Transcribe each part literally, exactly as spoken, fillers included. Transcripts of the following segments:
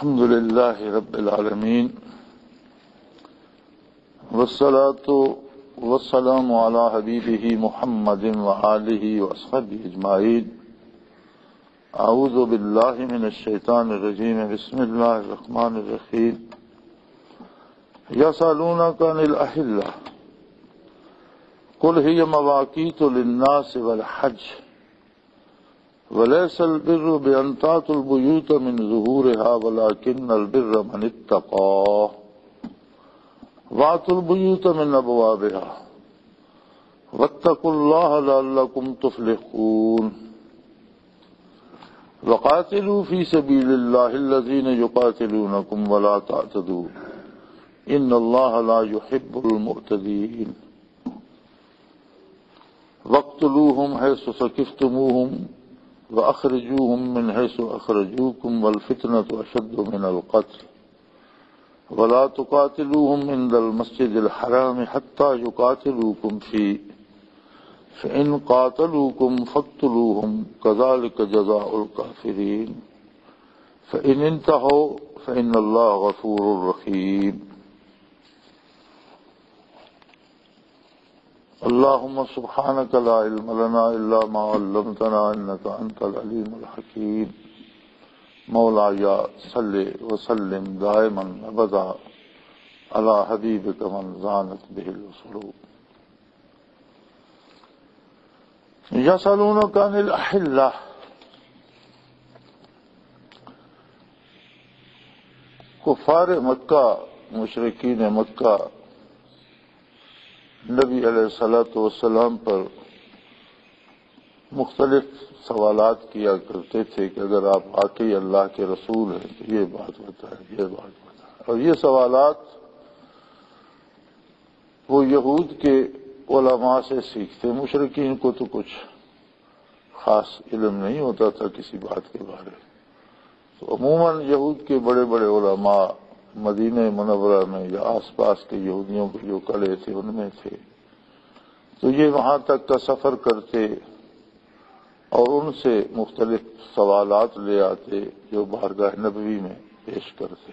الحمد لله رب العالمين والصلاة والسلام على حبيبه محمد وآله وأصحابه أجمعين. أعوذ بالله من الشيطان الرجيم. بسم الله الرحمن الرحيم. يسألونك عن الأهلة قل هي مواقيت للناس والحج وليس البر بأن تأتوا البيوت من ظهورها ولكن البر من اتقى وأتوا البيوت من أبوابها واتقوا الله لعلكم تفلحون. وقاتلوا في سبيل الله الذين يقاتلونكم ولا تعتدوا إن الله لا يحب المعتدين. واقتلوهم حيث ثقفتموهم وأخرجوهم من حيث أخرجوكم والفتنة أشد من القتل ولا تقاتلوهم عند المسجد الحرام حتى يقاتلوكم فيه فإن قاتلوكم فاقتلوهم كذلك جزاء الكافرين فإن انتهوا فإن الله غفور رحيم. اللهم سبحانك لا علم لنا إلا ما علمتنا إنك أنت العليم الحكيم. مولاي صل وسلم دائما أبدا على حبيبك من زانت به القلوب. يسألونك عن الأهلة. کفار مکہ، مشرکین مکہ نبی علیہ الصلوۃ والسلام پر مختلف سوالات کیا کرتے تھے کہ اگر آپ واقعی اللہ کے رسول ہیں تو یہ بات بتائیں، یہ بات بتائیں. اور یہ سوالات وہ یہود کے علماء سے سیکھتے. مشرکین کو تو کچھ خاص علم نہیں ہوتا تھا کسی بات کے بارے. تو عموماً یہود کے بڑے بڑے علماء مدینہ منورہ میں یا آس پاس کے یہودیوں کے جو قلعے تھے ان میں تھے، تو یہ وہاں تک کا سفر کرتے اور ان سے مختلف سوالات لے آتے جو بارگاہ نبوی میں پیش کرتے،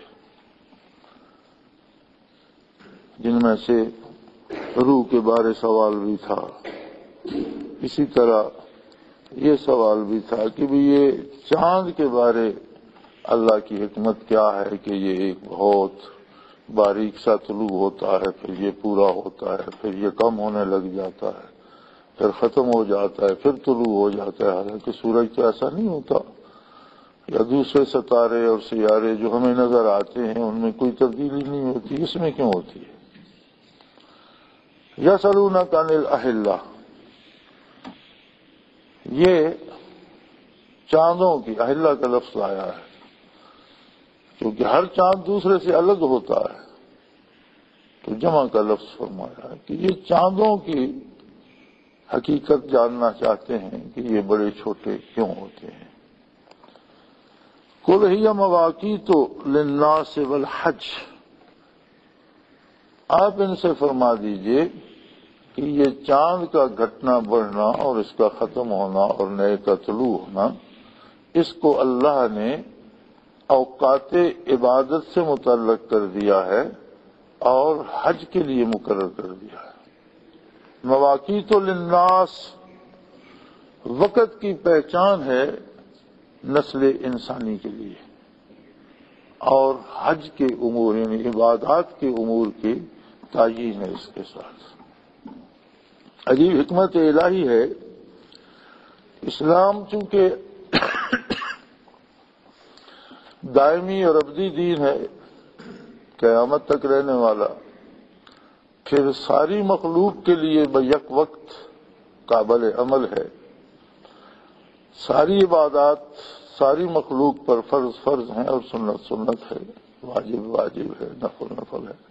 جن میں سے روح کے بارے سوال بھی تھا. اسی طرح یہ سوال بھی تھا کہ بھی یہ چاند کے بارے اللہ کی حکمت کیا ہے کہ یہ ایک بہت باریک سا طلوع ہوتا ہے، پھر یہ پورا ہوتا ہے، پھر یہ کم ہونے لگ جاتا ہے، پھر ختم ہو جاتا ہے، پھر طلوع ہو جاتا ہے. حالانکہ سورج تو ایسا نہیں ہوتا، یا دوسرے ستارے اور سیارے جو ہمیں نظر آتے ہیں ان میں کوئی تبدیلی نہیں ہوتی، اس میں کیوں ہوتی ہے؟ یسألونک عن الأہلہ، یہ چاندوں کی اہلہ کا لفظ آیا ہے کیونکہ ہر چاند دوسرے سے الگ ہوتا ہے، تو جمع کا لفظ فرمایا ہے کہ یہ چاندوں کی حقیقت جاننا چاہتے ہیں کہ یہ بڑے چھوٹے کیوں ہوتے ہیں. قل ہی مواقیت للناس والحج، آپ ان سے فرما دیجئے کہ یہ چاند کا گھٹنا بڑھنا اور اس کا ختم ہونا اور نئے کا طلوع ہونا، اس کو اللہ نے اوقات عبادت سے متعلق کر دیا ہے اور حج کے لیے مقرر کر دیا ہے. مواقیت للناس وقت کی پہچان ہے نسل انسانی کے لیے، اور حج کے امور یعنی عبادات کے امور کی تعیین ہے. اس کے ساتھ عجیب حکمت الہی ہے. اسلام چونکہ دائمی اور ابدی دین ہے، قیامت تک رہنے والا، پھر ساری مخلوق کے لیے بیک وقت قابل عمل ہے. ساری عبادات ساری مخلوق پر فرض فرض ہیں اور سنت سنت ہے، واجب واجب ہے، نفل نفل ہے.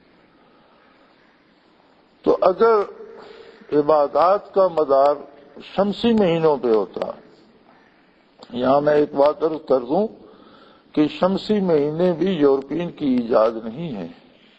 تو اگر عبادات کا مدار شمسی مہینوں پہ ہوتا، یہاں میں ایک بات عرض کر دوں کہ شمسی مہینے بھی یورپین کی ایجاد نہیں ہے،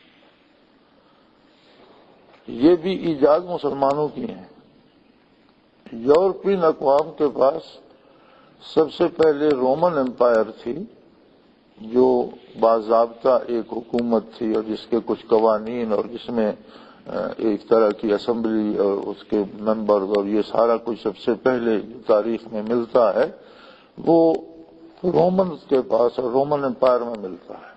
یہ بھی ایجاد مسلمانوں کی ہیں. یورپین اقوام کے پاس سب سے پہلے رومن امپائر تھی جو باضابطہ ایک حکومت تھی اور جس کے کچھ قوانین اور جس میں ایک طرح کی اسمبلی اور اس کے ممبرز اور یہ سارا کچھ سب سے پہلے تاریخ میں ملتا ہے وہ رومنز کے پاس اور رومن امپائر میں ملتا ہے۔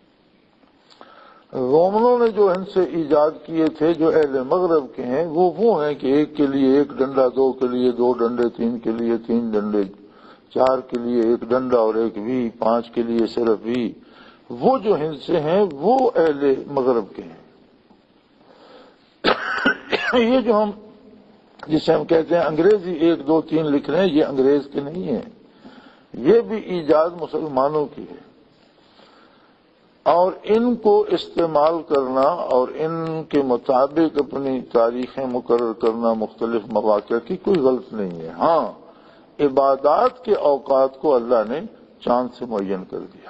رومنوں نے جو ان سے ایجاد کیے تھے جو اہل مغرب کے ہیں وہ وہ ہیں کہ ایک کے لیے ایک ڈنڈا، دو کے لیے دو ڈنڈے، تین کے لیے تین ڈنڈے، چار کے لیے ایک ڈنڈا اور ایک وی، پانچ کے لیے صرف وی۔ وہ جو ہند سے ہیں وہ اہل مغرب کے ہیں۔ یہ جو ہم جسے ہم کہتے ہیں انگریزی ایک دو تین لکھ رہے ہیں یہ انگریز کے نہیں ہیں، یہ بھی ایجاد مسلمانوں کی ہے، اور ان کو استعمال کرنا اور ان کے مطابق اپنی تاریخیں مقرر کرنا مختلف مواقع کی کوئی غلط نہیں ہے۔ ہاں، عبادات کے اوقات کو اللہ نے چاند سے معین کر دیا۔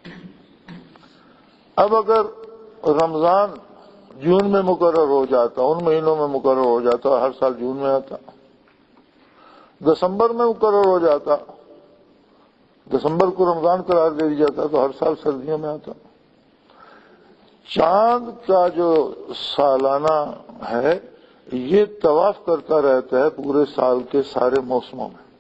اب اگر رمضان جون میں مقرر ہو جاتا، ان مہینوں میں مقرر ہو جاتا، ہر سال جون میں آتا، دسمبر میں مقرر ہو جاتا، دسمبر کو رمضان قرار دے دیا جاتا تو ہر سال سردیوں میں آتا۔ چاند کا جو سالانہ ہے یہ طواف کرتا رہتا ہے پورے سال کے سارے موسموں میں،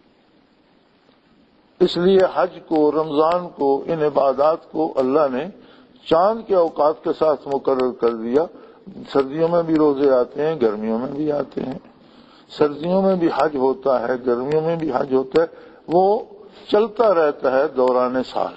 اس لیے حج کو، رمضان کو، ان عبادات کو اللہ نے چاند کے اوقات کے ساتھ مقرر کر دیا۔ سردیوں میں بھی روزے آتے ہیں، گرمیوں میں بھی آتے ہیں، سردیوں میں بھی حج ہوتا ہے، گرمیوں میں بھی حج ہوتا ہے، وہ چلتا رہتا ہے دوران سال۔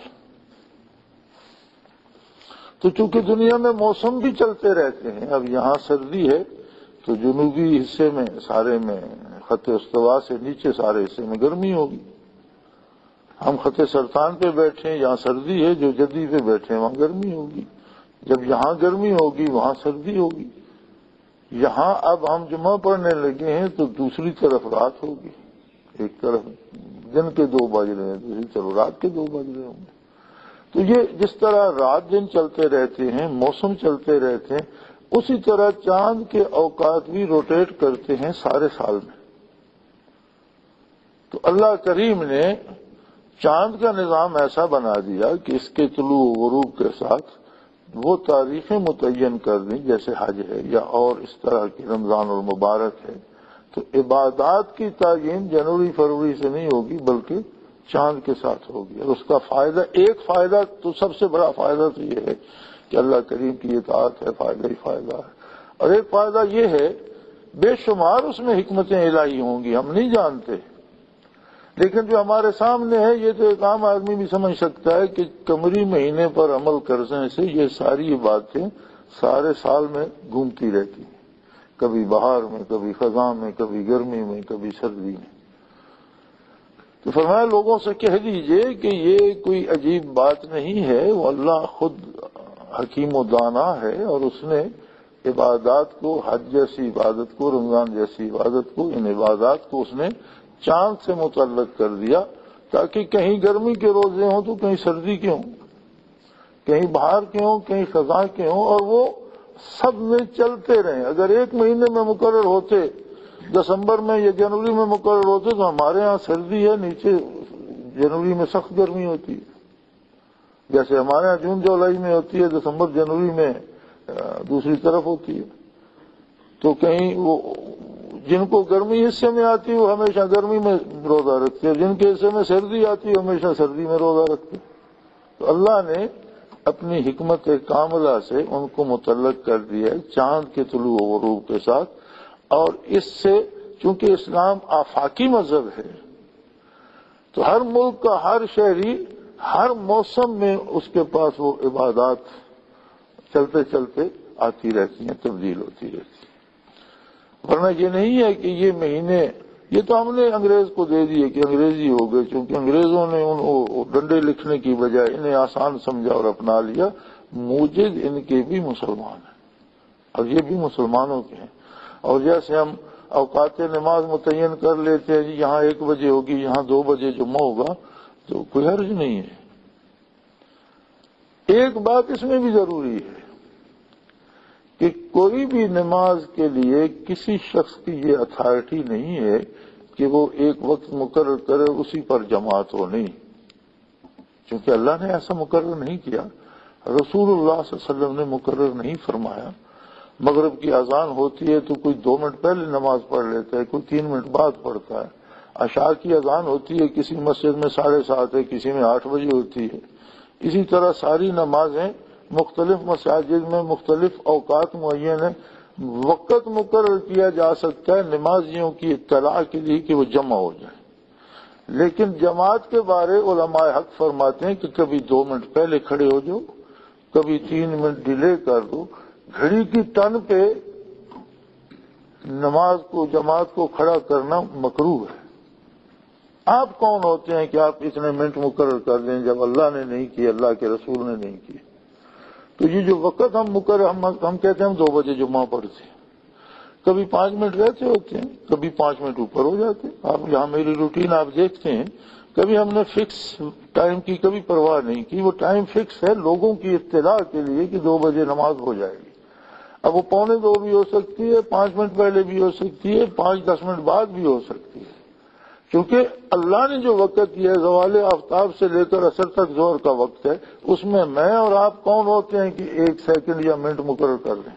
تو چونکہ دنیا میں موسم بھی چلتے رہتے ہیں، اب یہاں سردی ہے تو جنوبی حصے میں سارے میں خط استوا سے نیچے سارے حصے میں گرمی ہوگی۔ ہم خط سرطان پہ بیٹھے ہیں، یہاں سردی ہے، جو جدی پہ بیٹھے ہیں وہاں گرمی ہوگی۔ جب یہاں گرمی ہوگی وہاں سردی ہوگی۔ یہاں اب ہم جمعہ پڑھنے لگے ہیں تو دوسری طرف رات ہوگی، ایک طرف دن کے دو بج رہے ہیں، دوسری طرف رات کے دو بج رہے ہوں گے۔ تو یہ جس طرح رات دن چلتے رہتے ہیں، موسم چلتے رہتے ہیں، اسی طرح چاند کے اوقات بھی روٹیٹ کرتے ہیں سارے سال میں۔ تو اللہ کریم نے چاند کا نظام ایسا بنا دیا کہ اس کے طلوع و غروب کے ساتھ وہ تاریخیں متعین کر دیں، جیسے حج ہے یا اور اس طرح کی رمضان المبارک ہے۔ تو عبادات کی تعین جنوری فروری سے نہیں ہوگی بلکہ چاند کے ساتھ ہوگی، اور اس کا فائدہ، ایک فائدہ تو سب سے بڑا فائدہ تو یہ ہے کہ اللہ کریم کی اطاعت ہے، فائدہ ہی فائدہ ہے۔ اور ایک فائدہ یہ ہے بے شمار اس میں حکمتیں الہی ہوں گی، ہم نہیں جانتے، لیکن جو ہمارے سامنے ہے یہ تو ایک عام آدمی بھی سمجھ سکتا ہے کہ قمری مہینے پر عمل کرنے سے یہ ساری باتیں سارے سال میں گھومتی رہتی ہیں، کبھی بہار میں، کبھی خزاں میں، کبھی گرمی میں، کبھی سردی میں۔ تو فرمایا لوگوں سے کہہ دیجئے کہ یہ کوئی عجیب بات نہیں ہے، وہ اللہ خود حکیم و دانا ہے، اور اس نے عبادات کو، حج جیسی عبادت کو، رمضان جیسی عبادت کو، ان عبادات کو اس نے چاند سے متعلق کر دیا تاکہ کہیں گرمی کے روزے ہوں تو کہیں سردی کے ہوں، کہیں بہار کے ہوں، کہیں خزاں کے ہوں، اور وہ سب میں چلتے رہیں۔ اگر ایک مہینے میں مقرر ہوتے، دسمبر میں یا جنوری میں مقرر ہوتے تو ہمارے ہاں سردی ہے، نیچے جنوری میں سخت گرمی ہوتی ہے، جیسے ہمارے ہاں جون جولائی میں ہوتی ہے، دسمبر جنوری میں دوسری طرف ہوتی ہے۔ تو کہیں وہ جن کو گرمی حصے میں آتی ہے وہ ہمیشہ گرمی میں روزہ رکھتے ہیں، جن کے حصے میں سردی آتی ہے ہمیشہ سردی میں روزہ رکھتے ہیں۔ تو اللہ نے اپنی حکمت کاملہ سے ان کو متعلق کر دیا ہے چاند کے طلوع و غروب کے ساتھ، اور اس سے چونکہ اسلام آفاقی مذہب ہے تو ہر ملک کا ہر شہری ہر موسم میں اس کے پاس وہ عبادات چلتے چلتے آتی رہتی ہیں، تبدیل ہوتی رہتی ہیں۔ ورنہ یہ نہیں ہے کہ یہ مہینے، یہ تو ہم نے انگریز کو دے دیے کہ انگریزی ہو گئے، چونکہ انگریزوں نے ان ڈنڈے لکھنے کی بجائے انہیں آسان سمجھا اور اپنا لیا۔ موجد ان کے بھی مسلمان ہیں اور یہ بھی مسلمانوں کے ہیں، اور جیسے ہم اوقات نماز متعین کر لیتے ہیں، جی یہاں ایک بجے ہوگی، یہاں دو بجے جمعہ ہوگا، تو کوئی حرج نہیں ہے۔ ایک بات اس میں بھی ضروری ہے کہ کوئی بھی نماز کے لیے کسی شخص کی یہ اتھارٹی نہیں ہے کہ وہ ایک وقت مقرر کرے اسی پر جماعت ہو، نہیں۔ چونکہ اللہ نے ایسا مقرر نہیں کیا، رسول اللہ صلی اللہ علیہ وسلم نے مقرر نہیں فرمایا۔ مغرب کی اذان ہوتی ہے تو کوئی دو منٹ پہلے نماز پڑھ لیتا ہے، کوئی تین منٹ بعد پڑھتا ہے۔ عشاء کی اذان ہوتی ہے، کسی مسجد میں ساڑھے سات ہے، کسی میں آٹھ بجے ہوتی ہے۔ اسی طرح ساری نمازیں مختلف مساجد میں مختلف اوقات معین ہیں، وقت مقرر کیا جا سکتا ہے نمازیوں کی اطلاع کے لیے کہ وہ جمع ہو جائیں، لیکن جماعت کے بارے علماء حق فرماتے ہیں کہ کبھی دو منٹ پہلے کھڑے ہو جاؤ، کبھی تین منٹ ڈیلے کر دو۔ گھڑی کی ٹن پہ نماز کو جماعت کو کھڑا کرنا مکروہ ہے۔ آپ کون ہوتے ہیں کہ آپ اتنے منٹ مقرر کر دیں جب اللہ نے نہیں کی، اللہ کے رسول نے نہیں کی؟ تو یہ جو وقت ہم مقرر ہم, ہم کہتے ہیں ہم دو بجے جمعہ پڑھتے ہیں، کبھی پانچ منٹ رہتے ہوتے ہیں، کبھی پانچ منٹ اوپر ہو جاتے ہیں۔ آپ یہاں میری روٹین آپ دیکھتے ہیں، کبھی ہم نے فکس ٹائم کی کبھی پرواہ نہیں کی، وہ ٹائم فکس ہے لوگوں کی اطلاع کے لیے کہ دو بجے نماز ہو جائے گی۔ اب وہ پونے دو بھی ہو سکتی ہے، پانچ منٹ پہلے بھی ہو سکتی ہے، پانچ دس منٹ بعد بھی ہو سکتی ہے، کیونکہ اللہ نے جو وقت دیا ہے زوال آفتاب سے لے کر عصر تک ظہر کا وقت ہے، اس میں میں اور آپ کون ہوتے ہیں کہ ایک سیکنڈ یا منٹ مقرر کر دیں؟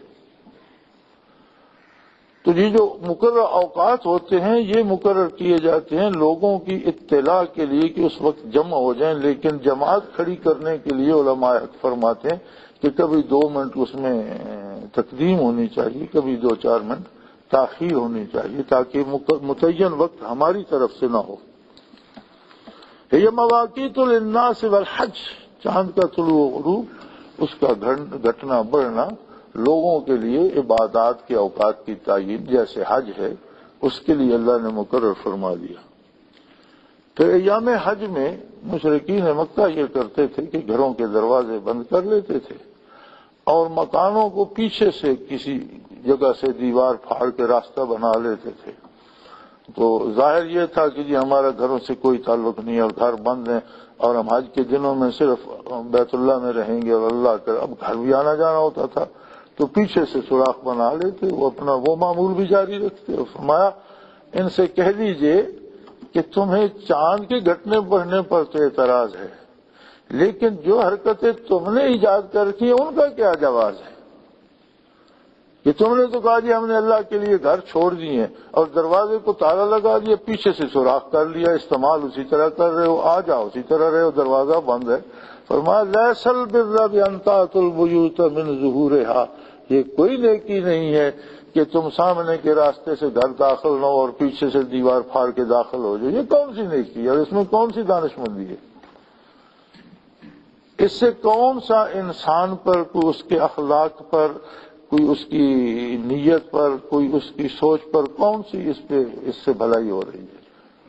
تو یہ جو مقرر اوقات ہوتے ہیں یہ مقرر کیے جاتے ہیں لوگوں کی اطلاع کے لیے کہ اس وقت جمع ہو جائیں، لیکن جماعت کھڑی کرنے کے لیے علماء فرماتے ہیں کہ کبھی دو منٹ اس میں تقدیم ہونی چاہیے، کبھی دو چار منٹ تاخیر ہونی چاہیے، تاکہ متعین وقت ہماری طرف سے نہ ہو۔ یہ مواقیت للناس والحج، چاند کا طلوع و غروب، اس کا گھٹنا بڑھنا لوگوں کے لیے عبادات کے اوقات کی تعیین جیسے حج ہے اس کے لیے اللہ نے مقرر فرما دیا۔ تو ایام حج میں مشرکین مکہ یہ کرتے تھے کہ گھروں کے دروازے بند کر لیتے تھے اور مکانوں کو پیچھے سے کسی جگہ سے دیوار پھاڑ کے راستہ بنا لیتے تھے۔ تو ظاہر یہ تھا کہ جی ہمارا گھروں سے کوئی تعلق نہیں اور گھر بند ہیں اور ہم حج کے دنوں میں صرف بیت اللہ میں رہیں گے اور اللہ کر اب گھر بھی آنا جانا ہوتا تھا تو پیچھے سے سوراخ بنا لیتے، وہ اپنا وہ معمول بھی جاری رکھتے۔ اور فرمایا ان سے کہہ دیجئے کہ تمہیں چاند کے گھٹنے بڑھنے پر تو اعتراض ہے، لیکن جو حرکتیں تم نے ایجاد کر کی ان کا کیا جواز ہے؟ کہ تم نے تو کہا جی ہم نے اللہ کے لیے گھر چھوڑ دیے اور دروازے کو تالا لگا دیا، پیچھے سے سوراخ کر لیا، استعمال اسی طرح کر رہے ہو، آ جاؤ اسی طرح رہے ہو، دروازہ بند ہے۔ فرمایا لیس البر بان تأتوا البیوت من ظہورہا، یہ کوئی نیکی نہیں ہے کہ تم سامنے کے راستے سے گھر داخل نہ ہو اور پیچھے سے دیوار پھاڑ کے داخل ہو جاؤ، یہ کون سی نیکی ہے اور اس میں کون سی دانش مندی ہے؟ اس سے کون سا انسان پر، کوئی اس کے اخلاق پر، کوئی اس کی نیت پر، کوئی اس کی سوچ پر کون سی اس پہ اس سے بھلائی ہو رہی ہے؟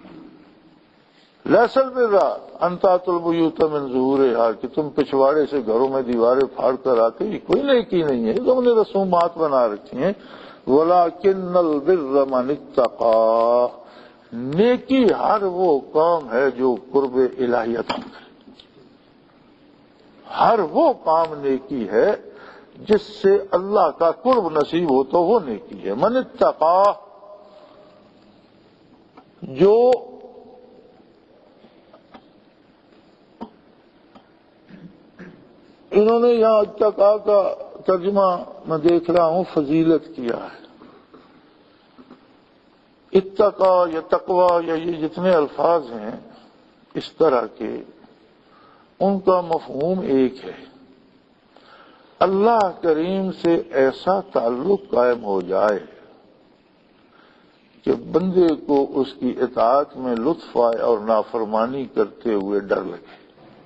لیس البر ان تأتوا البیوت من ظہورہا، کہ تم پچھواڑے سے گھروں میں دیواریں پھاڑ کر آتے، یہ کوئی نیکی نہیں ہے، تم نے رسومات بنا رکھی ہیں۔ ولکن البر من اتقی، نیکی ہر وہ کام ہے جو قرب الہی عطا کرے، ہر وہ کام نیکی ہے جس سے اللہ کا قرب نصیب ہو تو وہ نیکی ہے۔ من اتقی، جو انہوں نے یہاں اتقا کا ترجمہ میں دیکھ رہا ہوں فضیلت کیا ہے۔ اتقا یا تقوی یا یہ جتنے الفاظ ہیں اس طرح کے، ان کا مفہوم ایک ہے، اللہ کریم سے ایسا تعلق قائم ہو جائے کہ بندے کو اس کی اطاعت میں لطف آئے اور نافرمانی کرتے ہوئے ڈر لگے۔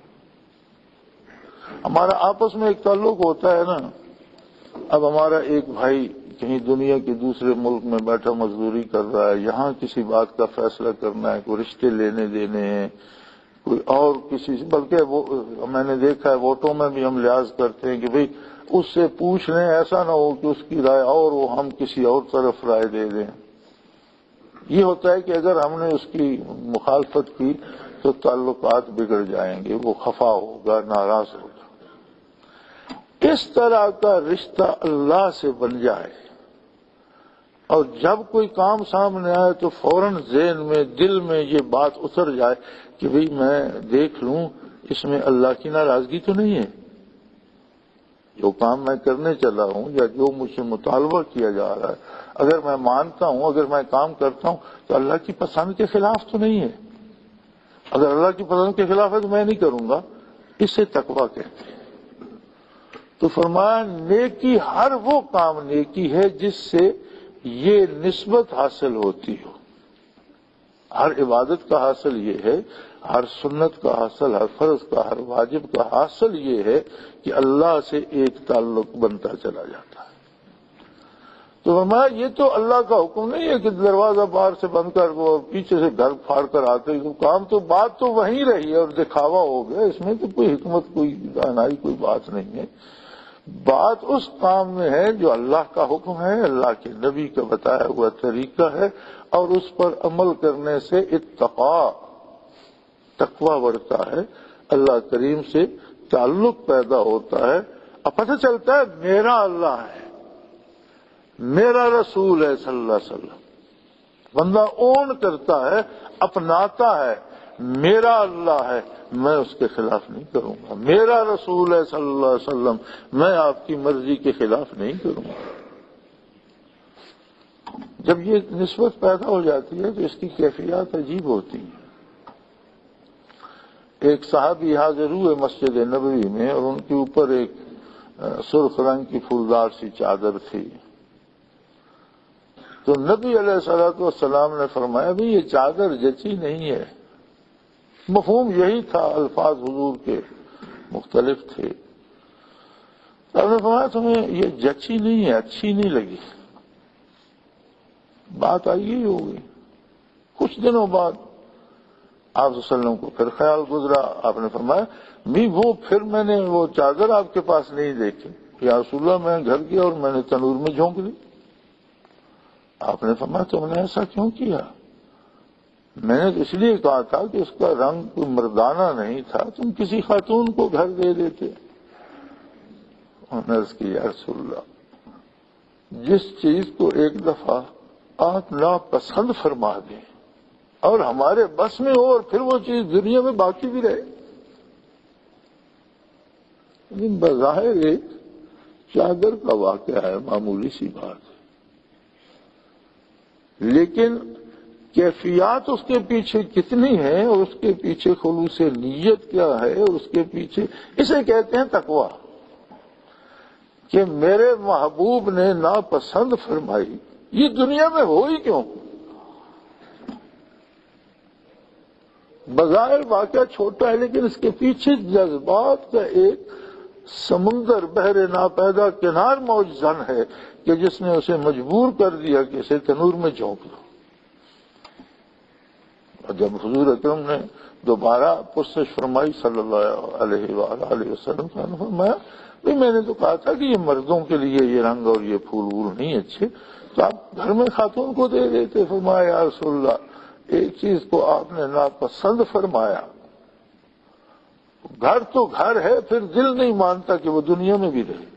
ہمارا آپس میں ایک تعلق ہوتا ہے نا، اب ہمارا ایک بھائی کہیں دنیا کے دوسرے ملک میں بیٹھا مزدوری کر رہا ہے، یہاں کسی بات کا فیصلہ کرنا ہے، کوئی رشتے لینے دینے ہیں، کوئی اور کسی سے، بلکہ وہ میں نے دیکھا ہے ووٹوں میں بھی ہم لحاظ کرتے ہیں کہ بھئی اس سے پوچھ لیں، ایسا نہ ہو کہ اس کی رائے اور وہ ہم کسی اور طرف رائے دے دیں۔ یہ ہوتا ہے کہ اگر ہم نے اس کی مخالفت کی تو تعلقات بگڑ جائیں گے، وہ خفا ہوگا، ناراض ہوگا۔ اس طرح کا رشتہ اللہ سے بن جائے اور جب کوئی کام سامنے آئے تو فوراً ذہن میں، دل میں یہ بات اتر جائے کہ بھئی میں دیکھ لوں اس میں اللہ کی ناراضگی تو نہیں ہے؟ جو کام میں کرنے چلا ہوں یا جو مجھ سے مطالبہ کیا جا رہا ہے، اگر میں مانتا ہوں، اگر میں کام کرتا ہوں تو اللہ کی پسند کے خلاف تو نہیں ہے؟ اگر اللہ کی پسند کے خلاف ہے تو میں نہیں کروں گا، اسے تقویٰ کہتے ہیں۔ تو فرمایا نیکی ہر وہ کام نیکی ہے جس سے یہ نسبت حاصل ہوتی ہو۔ ہر عبادت کا حاصل یہ ہے، ہر سنت کا حاصل، ہر فرض کا، ہر واجب کا حاصل یہ ہے کہ اللہ سے ایک تعلق بنتا چلا جاتا ہے۔ تو فرمایا یہ تو اللہ کا حکم نہیں ہے کہ دروازہ باہر سے بند کر وہ پیچھے سے گھر پھاڑ کر آتے، کام تو بات تو وہیں رہی ہے اور دکھاوا ہو گیا، اس میں تو کوئی حکمت، کوئی دانائی، کوئی بات نہیں ہے۔ بات اس کام میں ہے جو اللہ کا حکم ہے، اللہ کے نبی کا بتایا ہوا طریقہ ہے، اور اس پر عمل کرنے سے اتقا، تقویٰ بڑھتا ہے، اللہ کریم سے تعلق پیدا ہوتا ہے، اب پتہ چلتا ہے میرا اللہ ہے، میرا رسول ہے صلی اللہ علیہ وسلم۔ بندہ اون کرتا ہے، اپناتا ہے، میرا اللہ ہے، میں اس کے خلاف نہیں کروں گا، میرا رسول ہے صلی اللہ علیہ وسلم، میں آپ کی مرضی کے خلاف نہیں کروں گا۔ جب یہ نسبت پیدا ہو جاتی ہے تو اس کی کیفیات عجیب ہوتی ہیں۔ ایک صحابی حاضر ہوئے مسجد نبوی میں اور ان کے اوپر ایک سرخ رنگ کی پھولدار سی چادر تھی، تو نبی علیہ الصلوۃ والسلام نے فرمایا بھی یہ چادر جچی نہیں ہے۔ مفہوم یہی تھا، الفاظ حضور کے مختلف تھے۔ آپ نے فرمایا تمہیں یہ جچی نہیں ہے، اچھی نہیں لگی، بات آئی ہی ہوگی۔ کچھ دنوں بعد آپ صلی اللہ علیہ وسلم کو پھر خیال گزرا، آپ نے فرمایا بھی وہ پھر میں نے وہ چادر آپ کے پاس نہیں دیکھی، یا رسول اللہ میں گھر گیا اور میں نے تنور میں جھونک دی۔ آپ نے فرمایا تم نے ایسا کیوں کیا؟ میں نے اس لیے کہا تھا کہ اس کا رنگ کوئی مردانہ نہیں تھا، تم کسی خاتون کو گھر دے دیتے۔ انہوں نے عرض کی یا رسول اللہ، جس چیز کو ایک دفعہ آپ ناپسند فرما دیں اور ہمارے بس میں ہو اور پھر وہ چیز دنیا میں باقی بھی رہے، لیکن بظاہر ایک چادر کا واقعہ ہے، معمولی سی بات ہے، لیکن کیفیات اس کے پیچھے کتنی ہے اور اس کے پیچھے خلوص نیت کیا ہے اور اس کے پیچھے، اسے کہتے ہیں تقویٰ، کہ میرے محبوب نے ناپسند فرمائی، یہ دنیا میں ہو ہی کیوں؟ بظاہر واقعہ چھوٹا ہے لیکن اس کے پیچھے جذبات کا ایک سمندر بحر ناپیدا کنار موجزن ہے کہ جس نے اسے مجبور کر دیا کہ اسے تنور میں جھونک دو۔ اور جب حضور اکرم نے دوبارہ پرسش فرمائی صلی اللہ علیہ وآلہ وسلم، فرمایا بھئی میں نے تو کہا تھا کہ یہ مردوں کے لیے یہ رنگ اور یہ پھول وول نہیں اچھے، تو آپ گھر میں خاتون کو دے دیتے۔ فرمایا یا رسول اللہ ایک چیز کو آپ نے ناپسند فرمایا، گھر تو گھر ہے، پھر دل نہیں مانتا کہ وہ دنیا میں بھی رہے۔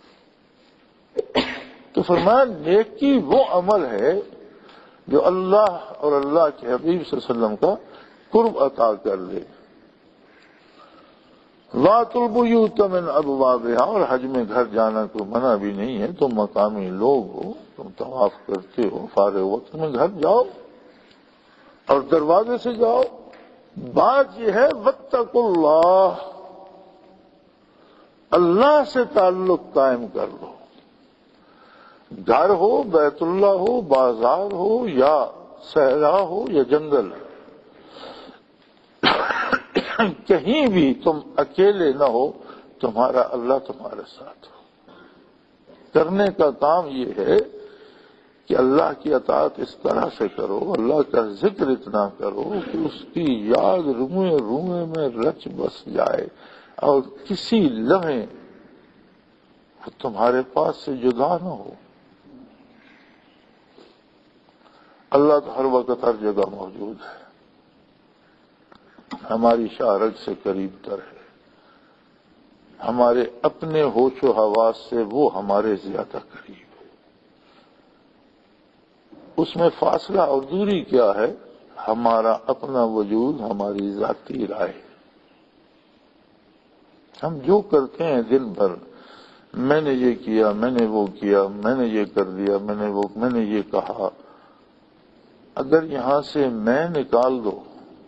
تو فرمایا نیکی وہ عمل ہے جو اللہ اور اللہ کے حبیب صلی اللہ علیہ وسلم کا قرب عطا کر دے۔ وَأْتُوا الْبُيُوتَ مِنْ أَبْوَابِهَا، اور حج میں گھر جانا کوئی منع بھی نہیں ہے، تم مقامی لوگ ہو، تم طواف کرتے ہو، فارغ وقت میں گھر جاؤ اور دروازے سے جاؤ۔ بات یہ ہے وَاتَّقُوا اللَّهَ، اللہ سے تعلق قائم کر لو، گھر ہو، بیت اللہ ہو، بازار ہو، یا صحرا ہو یا جنگل، کہیں بھی تم اکیلے نہ ہو، تمہارا اللہ تمہارے ساتھ ہو۔ کرنے کا کام یہ ہے کہ اللہ کی اطاعت اس طرح سے کرو، اللہ کا ذکر اتنا کرو کہ اس کی یاد روئے روئے میں رچ بس جائے اور کسی لمحے وہ تمہارے پاس سے جدا نہ ہو۔ اللہ تو ہر وقت ہر جگہ موجود ہے، ہماری شارگ سے قریب تر ہے، ہمارے اپنے ہوش و حواس سے وہ ہمارے زیادہ قریب ہے۔ اس میں فاصلہ اور دوری کیا ہے؟ ہمارا اپنا وجود، ہماری ذاتی رائے۔ ہم جو کرتے ہیں دن بھر، میں نے یہ کیا، میں نے وہ کیا، میں نے یہ کر دیا، میں نے وہ میں نے یہ کہا، اگر یہاں سے میں نکال دو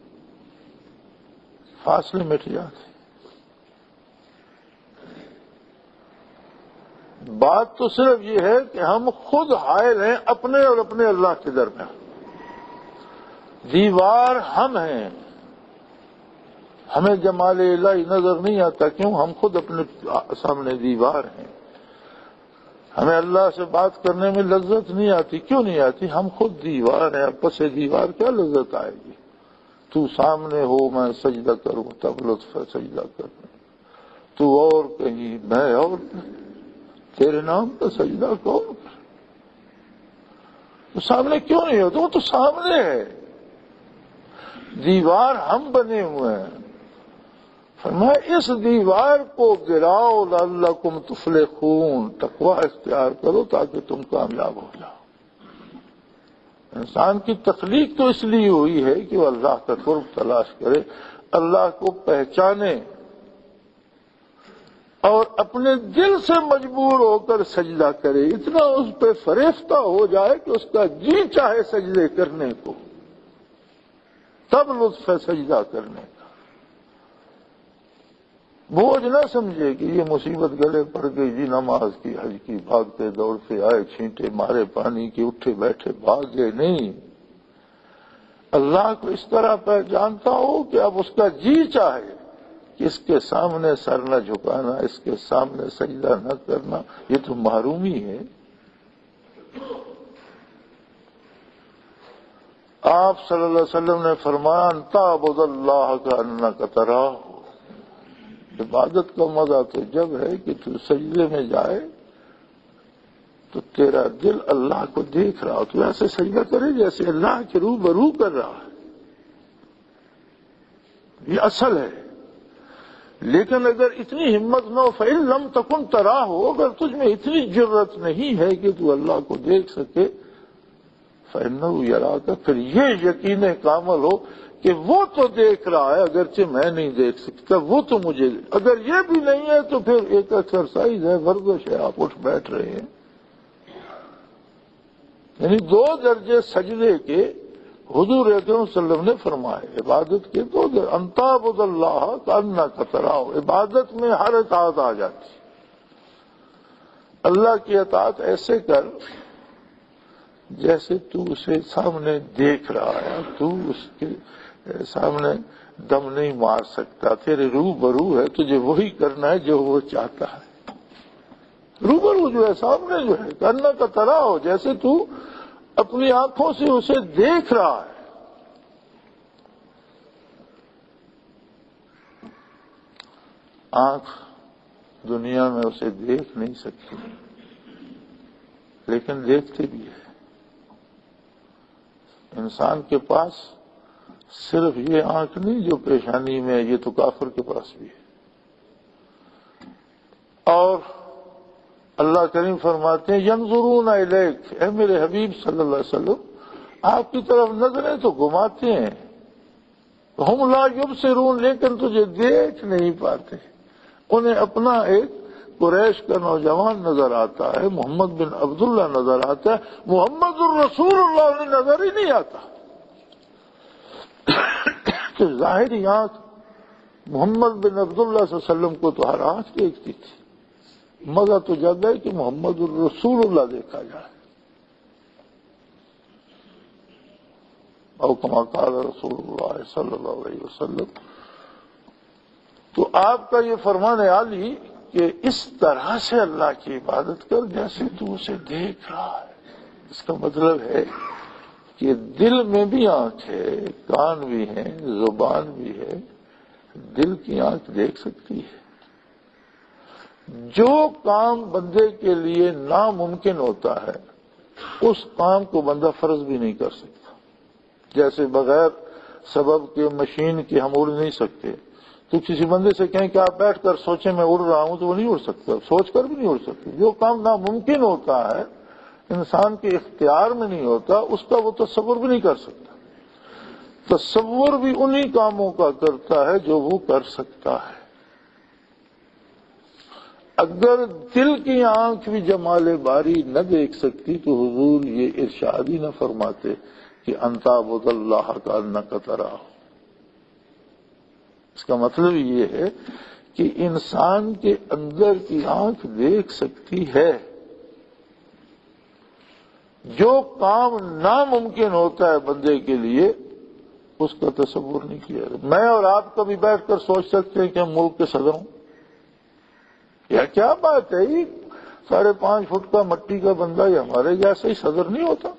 فاصلے مٹ جاتے۔ بات تو صرف یہ ہے کہ ہم خود حائل ہیں اپنے اور اپنے اللہ کے درمیان، دیوار ہم ہیں، ہمیں جمال الہی نظر نہیں آتا، کیوں؟ ہم خود اپنے سامنے دیوار ہیں۔ ہمیں اللہ سے بات کرنے میں لذت نہیں آتی، کیوں نہیں آتی؟ ہم خود دیوار ہیں، پس دیوار کیا لذت آئے گی؟ تو سامنے ہو، میں سجدہ کروں تب لطف ہے سجدہ کرنے، تو اور کہیں میں اور کہیں، تیرے نام کا سجدہ کون کرے؟ تو سامنے کیوں نہیں ہوتا؟ وہ تو سامنے ہے، دیوار ہم بنے ہوئے ہیں۔ فرمایا اس دیوار کو گراؤ لعلکم تفلحون، تقوی اختیار کرو تاکہ تم کامیاب ہو جاؤ۔ انسان کی تخلیق تو اس لیے ہوئی ہے کہ وہ اللہ کا قرب تلاش کرے، اللہ کو پہچانے اور اپنے دل سے مجبور ہو کر سجدہ کرے، اتنا اس پہ فریفتہ ہو جائے کہ اس کا جی چاہے سجدے کرنے کو، تب لطف ہے سجدہ کرنے کا۔ بوجھ نہ سمجھے کہ یہ مصیبت گلے پڑ گئی جی، نماز کی، حج کی، بھاگتے دوڑتے آئے، چھینٹے مارے پانی کی، اٹھے بیٹھے بھاگ گئے، نہیں۔ اللہ کو اس طرح پہچانتا ہو کہ اب اس کا جی چاہے کہ اس کے سامنے سر نہ جھکانا، اس کے سامنے سجدہ نہ کرنا، یہ تو محرومی ہے۔ آپ صلی اللہ علیہ وسلم نے فرمایا ان تعبد اللہ کأنک تراہ، عبادت کا مزہ تو جب ہے کہ تو سجدے میں جائے تو تیرا دل اللہ کو دیکھ رہا ہو، تو ایسے سجدہ کرے جیسے اللہ کے روبرو کر رہا ہے، یہ اصل ہے۔ لیکن اگر اتنی ہمت نہ ہو، فإن لم تکن تراہ، اگر تجھ میں اتنی جرأت نہیں ہے کہ تو اللہ کو دیکھ سکے، فإنہ یراک، پھر یہ یقین کامل ہو کہ وہ تو دیکھ رہا ہے اگرچہ میں نہیں دیکھ سکتا، وہ تو مجھے، اگر یہ بھی نہیں ہے تو پھر ایک ایکسرسائز ہے، ورزش ہے، آپ اٹھ بیٹھ رہے ہیں۔ یعنی دو درجے سجدے کے حضور اکرم صلی اللہ علیہ وسلم نے فرمائے، عبادت کے دو درجے، ان تعبد اللہ کأنک تراہ، عبادت میں ہر اطاعت آ جاتی، اللہ کی اطاعت ایسے کر جیسے تو اسے سامنے دیکھ رہا ہے، تو اس کے سامنے دم نہیں مار سکتا، تیرے روبرو ہے، تجھے وہی کرنا ہے جو وہ چاہتا ہے۔ روبرو جو ہے، سامنے جو ہے، کرنا کا طرح ہو، جیسے تو اپنی آنکھوں سے اسے دیکھ رہا ہے۔ آنکھ دنیا میں اسے دیکھ نہیں سکتی، لیکن دیکھتے بھی ہے۔ انسان کے پاس صرف یہ آنکھ نہیں جو پیشانی میں ہے، یہ تو کافر کے پاس بھی ہے۔ اور اللہ کریم فرماتے ہیں ینظرون الیک، اے میرے حبیب صلی اللہ علیہ وسلم آپ کی طرف نظریں تو گھماتے ہیں، ہم لا یبصرون، لیکن تجھے دیکھ نہیں پاتے۔ انہیں اپنا ایک قریش کا نوجوان نظر آتا ہے، محمد بن عبداللہ نظر آتا ہے، محمد الرسول اللہ انہیں نظر ہی نہیں آتا۔ تو ظاہری آنکھ محمد بن عبداللہ صلی اللہ علیہ وسلم کو تو ہر آنکھ دیکھتی تھی، مزہ تو جب ہے کہ محمد الرسول اللہ دیکھا جائے۔ او کما قال رسول اللہ صلی اللہ علیہ وسلم۔ تو آپ کا یہ فرمان عالی کہ اس طرح سے اللہ کی عبادت کر جیسے تو اسے دیکھ رہا ہے، اس کا مطلب ہے کہ دل میں بھی آنکھ ہے، کان بھی ہیں، زبان بھی ہے، دل کی آنکھ دیکھ سکتی ہے۔ جو کام بندے کے لیے ناممکن ہوتا ہے اس کام کو بندہ فرض بھی نہیں کر سکتا۔ جیسے بغیر سبب کے مشین کے ہم اڑ نہیں سکتے، تو کسی بندے سے کہیں کہ آپ بیٹھ کر سوچیں میں اڑ رہا ہوں، تو وہ نہیں اڑ سکتا، سوچ کر بھی نہیں اڑ سکتے۔ جو کام ناممکن ہوتا ہے، انسان کے اختیار میں نہیں ہوتا، اس کا وہ تصور بھی نہیں کر سکتا۔ تصور بھی انہی کاموں کا کرتا ہے جو وہ کر سکتا ہے۔ اگر دل کی آنکھ بھی جمال باری نہ دیکھ سکتی تو حضور یہ ارشاد ہی نہ فرماتے کہ انت عبد اللہ کا انک تراہ۔ اس کا مطلب یہ ہے کہ انسان کے اندر کی آنکھ دیکھ سکتی ہے، جو کام ناممکن ہوتا ہے بندے کے لیے اس کا تصور نہیں کیا جاتا۔ میں اور آپ کبھی بیٹھ کر سوچ سکتے ہیں کہ ہم ملک کے صدر ہوں؟ یا کیا بات ہے، یہ ساڑھے پانچ فٹ کا مٹی کا بندہ یہ ہمارے جیسا ہی صدر نہیں ہوتا؟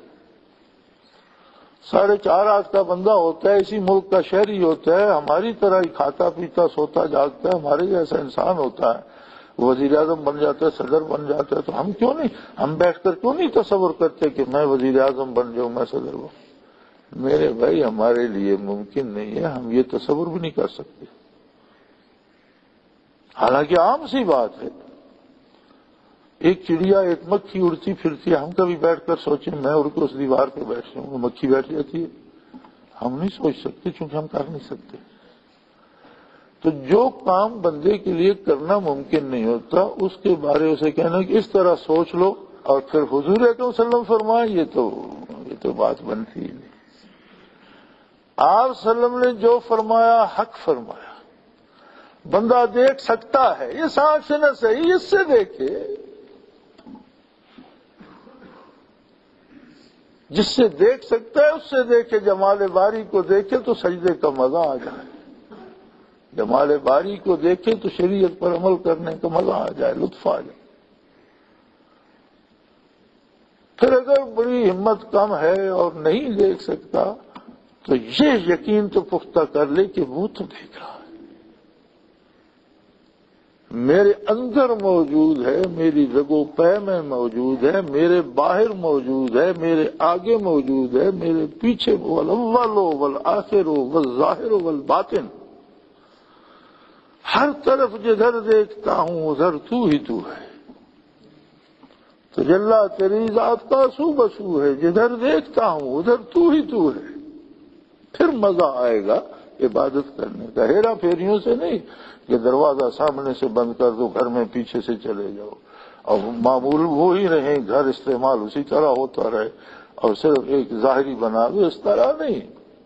ساڑھے چار ہاتھ کا بندہ ہوتا ہے، اسی ملک کا شہری ہوتا ہے، ہماری طرح ہی کھاتا پیتا سوتا جاگتا ہے، ہمارے جیسا انسان ہوتا ہے، وزیر اعظم بن جاتا ہے، صدر بن جاتا ہے، تو ہم کیوں نہیں، ہم بیٹھ کر کیوں نہیں تصور کرتے کہ میں وزیر اعظم بن جاؤں، میں صدر بن؟ میرے بھائی ہمارے لیے ممکن نہیں ہے، ہم یہ تصور بھی نہیں کر سکتے، حالانکہ عام سی بات ہے۔ ایک چڑیا ایک مکھی اڑتی پھرتی ہے، ہم کبھی بیٹھ کر سوچیں میں اڑ کے اس دیوار پہ بیٹھ جاؤں، وہ مکھی بیٹھ جاتی ہے؟ ہم نہیں سوچ سکتے چونکہ ہم کر نہیں سکتے۔ تو جو کام بندے کے لیے کرنا ممکن نہیں ہوتا اس کے بارے اسے کہنا کہ اس طرح سوچ لو، اور پھر حضور اکرم صلی اللہ علیہ وسلم فرمائے، یہ تو یہ تو بات بنتی ہی نہیں۔ آپ صلی اللہ علیہ وسلم نے جو فرمایا حق فرمایا، بندہ دیکھ سکتا ہے، اس آنکھ سے نہ صحیح اس سے دیکھے، جس سے دیکھ سکتا ہے اس سے دیکھے، جمال باری کو دیکھے تو سجدے کا مزہ آ جائے، جمال باری کو دیکھے تو شریعت پر عمل کرنے کا مزہ آ جائے، لطف آ جائے۔ پھر اگر بڑی ہمت کم ہے اور نہیں دیکھ سکتا تو یہ یقین تو پختہ کر لے کہ وہ تو دیکھ رہا ہے، میرے اندر موجود ہے، میری رگ و پے میں موجود ہے، میرے باہر موجود ہے، میرے آگے موجود ہے، میرے پیچھے، والاول والآخر والظاہر والباطن، ہر طرف جدھر دیکھتا ہوں ادھر تو ہی تو ہے، تجلی تیری ذات کا سو بسو ہے، جدھر دیکھتا ہوں ادھر تو ہی تو ہے۔ پھر مزہ آئے گا عبادت کرنے کا، ہیرا پھیریوں سے نہیں کہ دروازہ سامنے سے بند کر دو، گھر میں پیچھے سے چلے جاؤ اور معمول وہی رہیں، گھر استعمال اسی طرح ہوتا رہے اور صرف ایک ظاہری بنا دو، اس طرح نہیں،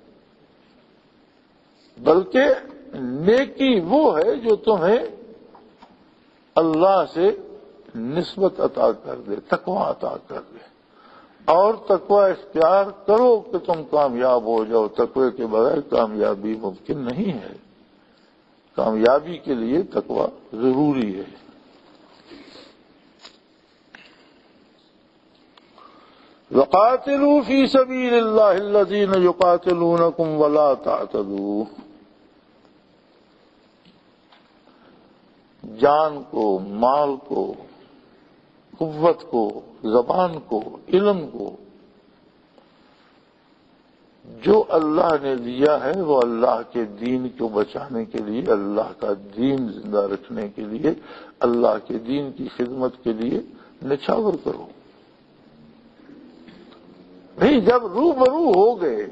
بلکہ نیکی وہ ہے جو تمہیں اللہ سے نسبت عطا کر دے، تقوی عطا کر دے، اور تقوی اختیار کرو کہ تم کامیاب ہو جاؤ۔ تقوی کے بغیر کامیابی ممکن نہیں ہے، کامیابی کے لیے تقوی ضروری ہے۔ وَقَاتِلُوا فِي سَبِيلِ اللَّهِ الَّذِينَ يُقَاتِلُونَكُمْ وَلَا تَعْتَدُوا، جان کو، مال کو، قوت کو، زبان کو، علم کو جو اللہ نے دیا ہے وہ اللہ کے دین کو بچانے کے لیے، اللہ کا دین زندہ رکھنے کے لیے، اللہ کے دین کی خدمت کے لیے نچھاور کرو۔ نہیں، جب روبرو ہو گئے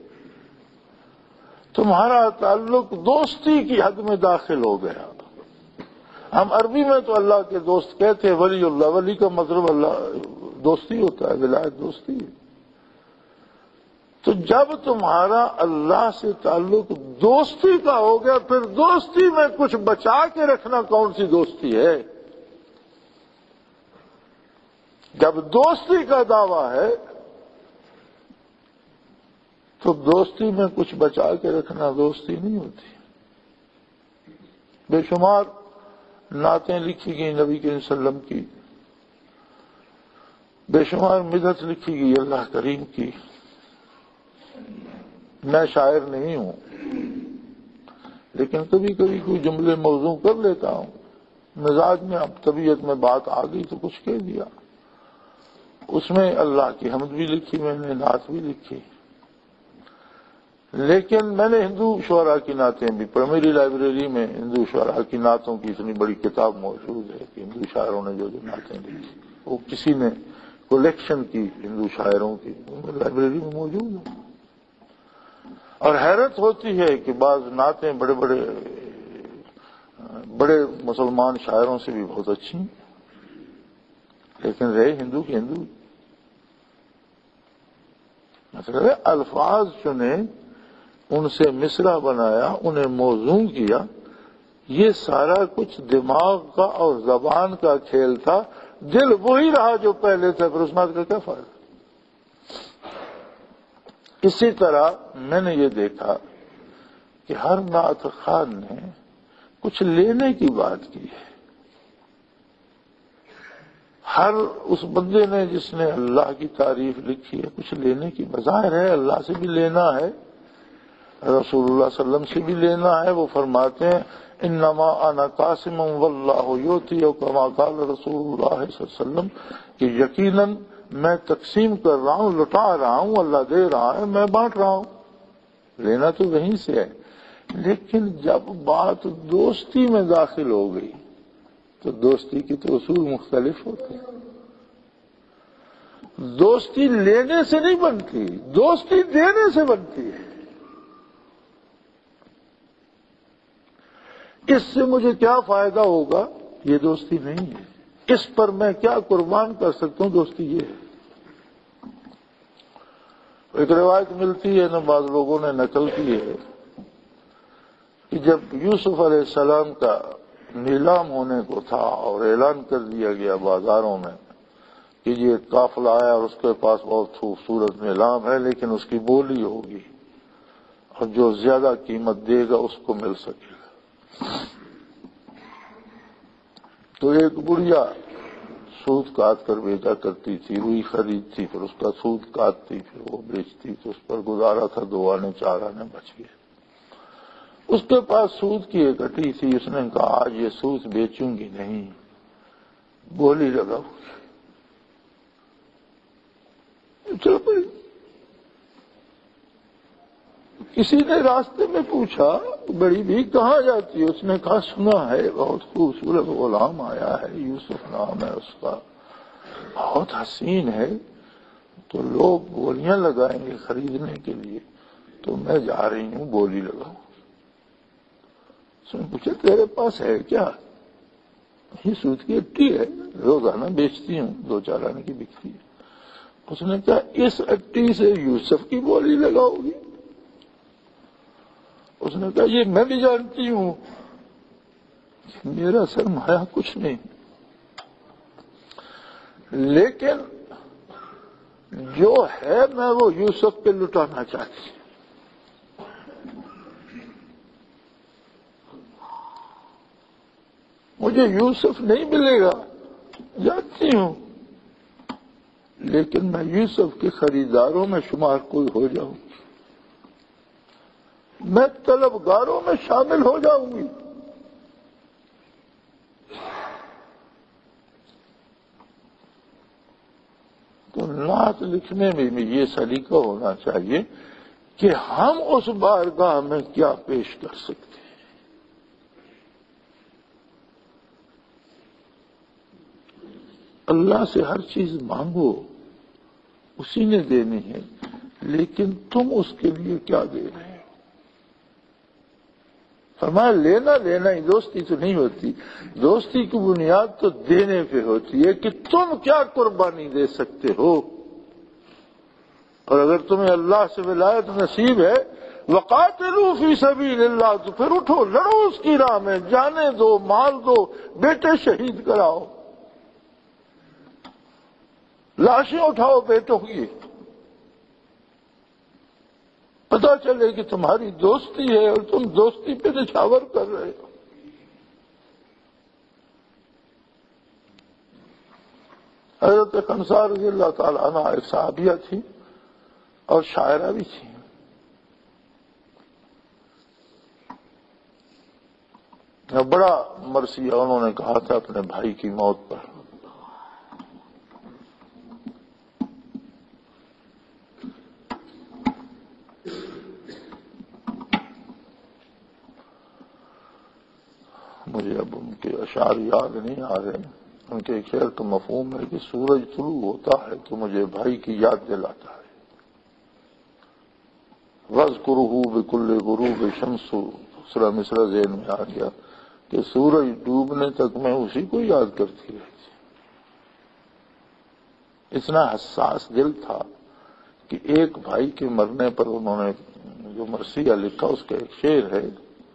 تمہارا تعلق دوستی کی حد میں داخل ہو گیا۔ ہم عربی میں تو اللہ کے دوست کہتے ہیں، ولی اللہ، ولی کا مطلب اللہ دوستی ہوتا ہے، ولایت دوستی ہے۔ تو جب تمہارا اللہ سے تعلق دوستی کا ہو گیا، پھر دوستی میں کچھ بچا کے رکھنا کون سی دوستی ہے؟ جب دوستی کا دعویٰ ہے تو دوستی میں کچھ بچا کے رکھنا دوستی نہیں ہوتی۔ بے شمار نعتیں لکھی گئی نبی کریم صلی اللہ علیہ وسلم کی، بے شمار مدحت لکھی گئی اللہ کریم کی۔ میں شاعر نہیں ہوں، لیکن کبھی کبھی کوئی جملے موضوع کر لیتا ہوں، مزاج میں اب طبیعت میں بات آ گئی تو کچھ کہہ دیا۔ اس میں اللہ کی حمد بھی لکھی، میں نے نعت بھی لکھی، لیکن میں نے ہندو شعراء کی نعتیں بھی پڑھی۔ میری لائبریری میں ہندو شعراء کی نعتوں کی اتنی بڑی کتاب موجود ہے کہ ہندو شاعروں نے جو جو نعتیں لکھی وہ کسی نے کلیکشن کی ہندو شاعروں کی، لائبریری میں موجود ہے۔ اور حیرت ہوتی ہے کہ بعض نعتیں بڑے بڑے بڑے مسلمان شاعروں سے بھی بہت اچھی، لیکن رہے ہندو کے ہندو. مطلب الفاظ چنے، ان سے مصرع بنایا، انہیں موزوں کیا. یہ سارا کچھ دماغ کا اور زبان کا کھیل تھا. دل وہی رہا جو پہلے تھا، پھر اس بات کا کیا فائدہ؟ اسی طرح میں نے یہ دیکھا کہ ہر نعت خان نے کچھ لینے کی بات کی ہے. ہر اس بندے نے جس نے اللہ کی تعریف لکھی ہے کچھ لینے کی، بظاہر ہے اللہ سے بھی لینا ہے، رسول اللہ صلی اللہ علیہ وسلم سے بھی لینا ہے. وہ فرماتے ہیں انما انا قاسم واللہ یؤتی، او کما قال رسول اللہ صلی اللہ علیہ وسلم، کہ یقیناً میں تقسیم کر رہا ہوں، لٹا رہا ہوں، اللہ دے رہا ہے، میں بانٹ رہا ہوں. لینا تو وہیں سے ہے. لیکن جب بات دوستی میں داخل ہو گئی تو دوستی کی تو اصول مختلف ہوتے ہیں. دوستی لینے سے نہیں بنتی، دوستی دینے سے بنتی ہے. اس سے مجھے کیا فائدہ ہوگا، یہ دوستی نہیں ہے. اس پر میں کیا قربان کر سکتا ہوں، دوستی یہ ہے. ایک روایت ملتی ہے نا، بعض لوگوں نے نقل کی ہے کہ جب یوسف علیہ السلام کا نیلام ہونے کو تھا اور اعلان کر دیا گیا بازاروں میں کہ یہ قافلہ آیا اور اس کے پاس بہت خوبصورت نیلام ہے، لیکن اس کی بولی ہوگی اور جو زیادہ قیمت دے گا اس کو مل سکے گا. تو ایک بڑھیا سود کاٹ کر بیچا کرتی تھی، روئی خریدتی، پھر اس کا سود کاٹتی، پھر وہ بیچتی، تو اس پر گزارا تھا، دو آنے چار آنے بچ گئے. اس کے پاس سود کی ایک اٹھی تھی، اس نے کہا آج یہ سود بیچوں گی نہیں، بولی لگاؤ. چلو پھر کسی نے راستے میں پوچھا بڑی بھی کہاں جاتی ہے؟ اس نے کہا سنا ہے بہت خوبصورت غلام آیا ہے، یوسف نام ہے اس کا، بہت حسین ہے، تو لوگ بولیاں لگائیں گے خریدنے کے لیے، تو میں جا رہی ہوں بولی لگاؤں. اس نے پوچھا تیرے پاس ہے کیا؟ یہ سود کی اٹھی ہے، روزانہ بیچتی ہوں، دو چار آنے کی بکتی ہے. اس نے کہا اس اٹھی سے یوسف کی بولی لگاؤ گی؟ اس نے کہا یہ میں بھی جانتی ہوں، میرا سرمایہ کچھ نہیں، لیکن جو ہے میں وہ یوسف پہ لٹانا چاہتی ہوں. مجھے یوسف نہیں ملے گا جانتی ہوں، لیکن میں یوسف کے خریداروں میں شمار کوئی ہو جاؤں گی، میں طلبگاروں میں شامل ہو جاؤں گی. تو نعت لکھنے میں بھی یہ سلیقہ ہونا چاہیے کہ ہم اس بارگاہ میں کیا پیش کر سکتے ہیں. اللہ سے ہر چیز مانگو، اسی نے دینی ہے، لیکن تم اس کے لیے کیا دے رہے ہو؟ فرمایا لینا لینا ہی دوستی تو نہیں ہوتی، دوستی کی بنیاد تو دینے پہ ہوتی ہے کہ تم کیا قربانی دے سکتے ہو. اور اگر تمہیں اللہ سے ولایت نصیب ہے، وقاتلوا فی سبیل اللہ، تو پھر اٹھو لڑو اس کی راہ میں، جانے دو، مال دو، بیٹے شہید کراؤ، لاشیں اٹھاؤ بیٹوں کی، پتا چلے کہ تمہاری دوستی ہے اور تم دوستی پہ نچھاور کر رہے ہو. حضرت خنسا رضی اللہ تعالیٰ عنہ ایک صحابیہ تھی اور شاعرہ بھی تھی. بڑا مرثیہ انہوں نے کہا تھا اپنے بھائی کی موت پر، مجھے اب ان کے اشعار یاد نہیں آ رہے. ان کے شعر کا مفہوم ہے کہ سورج طلوع ہوتا ہے تو مجھے بھائی کی یاد دلاتا ہے. وَاذْكُرُهُ بِكُلِّ غُرُوبِ شَمْسُ، دوسرا مصرع ذہن میں آ گیا. کہ سورج ڈوبنے تک میں اسی کو یاد کرتی رہتی. اتنا حساس دل تھا کہ ایک بھائی کے مرنے پر انہوں نے جو مرثیہ لکھا اس کا ایک شعر ہے،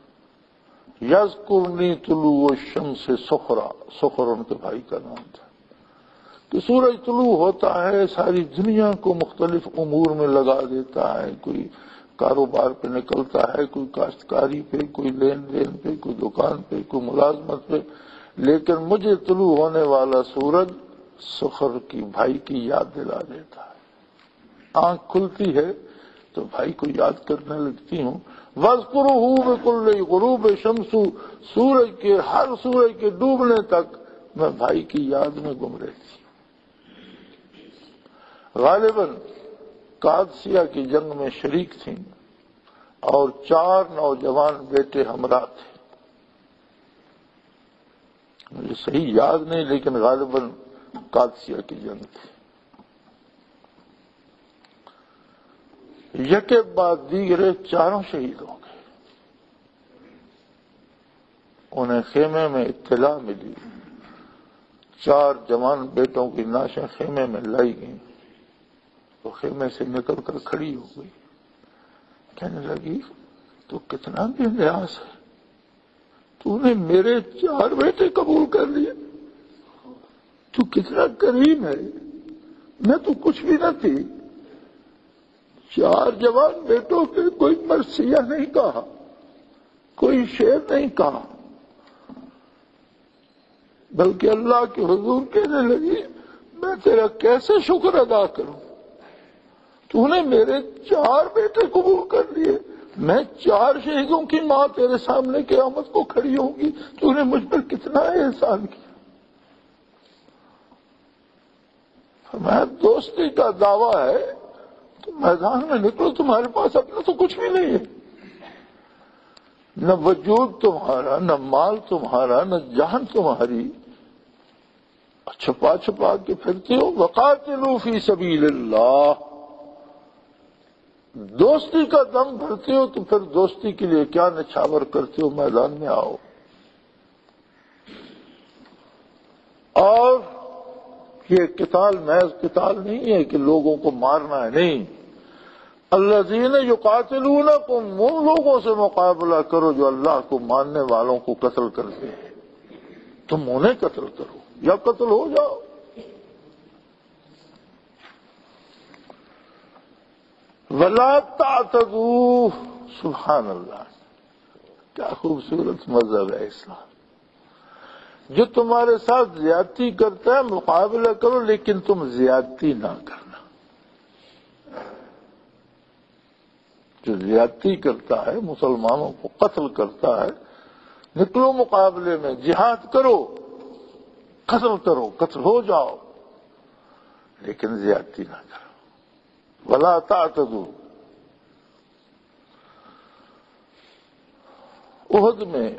یذکرنی طلوع الشمس سخرا، سخر ان کے بھائی کا نام تھا، کہ سورج طلوع ہوتا ہے ساری دنیا کو مختلف امور میں لگا دیتا ہے، کوئی کاروبار پہ نکلتا ہے، کوئی کاشتکاری پہ، کوئی لین دین پہ، کوئی دکان پہ، کوئی ملازمت پہ، لیکن مجھے طلوع ہونے والا سورج سخر کی بھائی کی یاد دلا دیتا ہے. آنکھ کھلتی ہے تو بھائی کو یاد کرنے لگتی ہوں. وَاذْكُرُهُ بِكُلِّ غُرُوبِ شَمْسُ، سورج کے ہر سورج کے ڈوبنے تک میں بھائی کی یاد میں گم رہتی. غالباً قادسیہ کی جنگ میں شریک تھیں اور چار نوجوان بیٹے ہمراہ تھے. مجھے صحیح یاد نہیں لیکن غالباً قادسیہ کی جنگ تھی. یکے بعد دیگرے چاروں شہید ہو گئے. انہیں خیمے میں اطلاع ملی، چار جوان بیٹوں کی نعشیں خیمے میں لائی گئیں. وہ خیمے سے نکل کر کھڑی ہو گئی، کہنے لگی تو کتنا بے نیاز ہے، تو نے میرے چار بیٹے قبول کر لیے، تو کتنا کریم ہے، میں تو کچھ بھی نہ تھی. چار جوان بیٹوں پہ کوئی مرثیہ نہیں کہا، کوئی شعر نہیں کہا، بلکہ اللہ کے حضور کہنے لگی میں تیرا کیسے شکر ادا کروں، تو نے میرے چار بیٹے قبول کر لیے، میں چار شہیدوں کی ماں تیرے سامنے قیامت کو کھڑی ہوگی، تو نے مجھ پر کتنا احسان کیا. فرمایا دوستی کا دعویٰ ہے تو میدان میں نکلو، تمہارے پاس اپنا تو کچھ بھی نہیں ہے، نہ وجود تمہارا، نہ مال تمہارا، نہ جان تمہاری، چھپا چھپا کے پھرتے ہو. وقاتلوا فی سبیل اللہ، دوستی کا دم بھرتے ہو تو پھر دوستی کے لیے کیا نچھاور کرتے ہو، میدان میں آؤ. اور یہ قتال محض قتال نہیں ہے کہ لوگوں کو مارنا ہے، نہیں. الذین یقاتلونکم، ان لوگوں سے مقابلہ کرو جو اللہ کو ماننے والوں کو قتل کرتے ہیں، تم انہیں قتل کرو یا قتل ہو جاؤ. ولا تعتدوا، سبحان اللہ، کیا خوبصورت مذہب ہے اسلام. جو تمہارے ساتھ زیادتی کرتا ہے مقابلہ کرو، لیکن تم زیادتی نہ کرنا. جو زیادتی کرتا ہے، مسلمانوں کو قتل کرتا ہے، نکلو مقابلے میں، جہاد کرو، قتل کرو، قتل ہو جاؤ، لیکن زیادتی نہ کرو. ولا تعتدوا. احد میں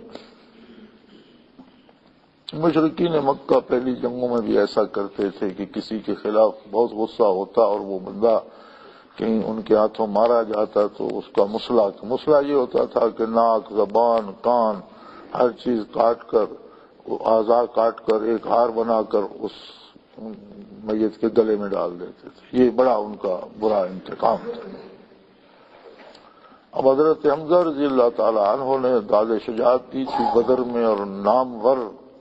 مشرکین مکہ پہلی جنگوں میں بھی ایسا کرتے تھے کہ کسی کے خلاف بہت غصہ ہوتا اور وہ بندہ کہیں ان کے ہاتھوں مارا جاتا تو اس کا مسئلہ مسئلہ یہ ہوتا تھا کہ ناک، زبان، کان، ہر چیز کاٹ کر، اعضاء کاٹ کر ایک ہار بنا کر اس میت کے گلے میں ڈال دیتے تھے. یہ بڑا ان کا برا انتقام تھا. اب حضرت حمزہ رضی اللہ تعالی عنہ نے داد شجاعت دی تھی بدر میں اور نامور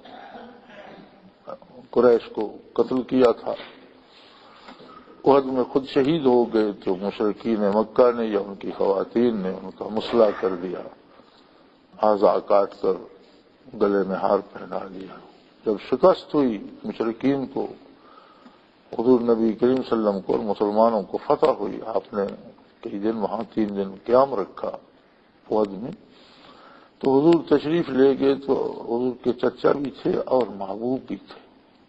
قریش کو قتل کیا تھا. احد میں خود شہید ہو گئے تو مشرکین مکہ نے یا ان کی خواتین نے ان کا مسئلہ کر دیا، اعضاء کاٹ کر گلے میں ہار پہنا دیا. جب شکست ہوئی مشرکین کو، حضور نبی کریم صلی اللہ علیہ وسلم کو اور مسلمانوں کو فتح ہوئی، آپ نے کئی دن وہاں تین دن قیام رکھا احد میں. تو حضور تشریف لے گئے تو حضور کے چچا بھی تھے اور محبوب بھی تھے.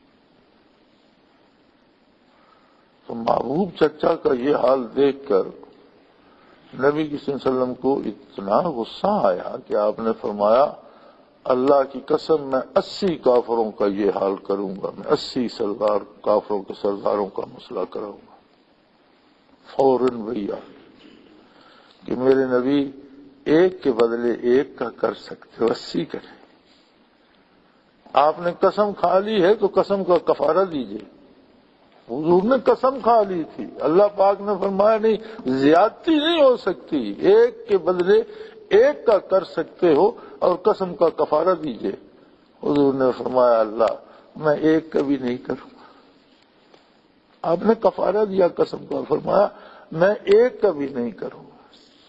تو محبوب چچا کا یہ حال دیکھ کر نبی صلی اللہ علیہ وسلم کو اتنا غصہ آیا کہ آپ نے فرمایا اللہ کی قسم میں اسی کافروں کا یہ حال کروں گا، میں اسی سردار کافروں کے سرداروں کا مسئلہ کراؤں گا. فوراً بھیا کہ میرے نبی ایک کے بدلے ایک کا کر سکتے ہو، اسی کریں. آپ نے قسم کھا لی ہے تو قسم کا کفارہ دیجیے. حضور نے قسم کھا لی تھی، اللہ پاک نے فرمایا نہیں، زیادتی نہیں ہو سکتی، ایک کے بدلے ایک کا کر سکتے ہو اور قسم کا کفارہ دیجیے. حضور نے فرمایا اللہ میں ایک کا بھی نہیں کروں گا. آپ نے کفارہ دیا قسم کا، فرمایا میں ایک کا بھی نہیں کروں گا.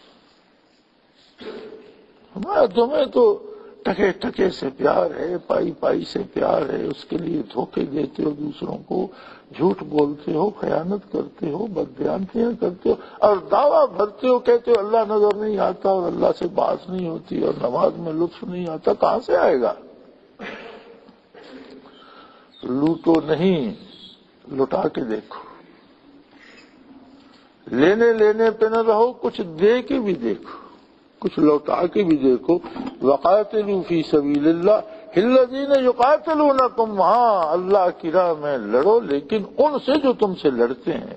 فرمایا تمہیں تو ٹکے ٹکے سے پیار ہے، پائی پائی سے پیار ہے، اس کے لیے دھوکے دیتے ہو دوسروں کو، جھوٹ بولتے ہو، خیانت کرتے ہو، بدبیانیاں کرتے ہو اور دعویٰ بھرتے ہو، کہتے ہو اللہ نظر نہیں آتا اور اللہ سے بات نہیں ہوتی اور نماز میں لطف نہیں آتا. کہاں سے آئے گا؟ لوٹو نہیں، لٹا کے دیکھو. لینے لینے پہ نہ رہو، کچھ دے کے بھی دیکھو، کچھ لوٹا کے بھی دیکھو. وقاتلوا فی سبیل اللہ الذین یقاتلونکم، وہاں اللہ کی راہ میں لڑو لیکن ان سے جو تم سے لڑتے ہیں.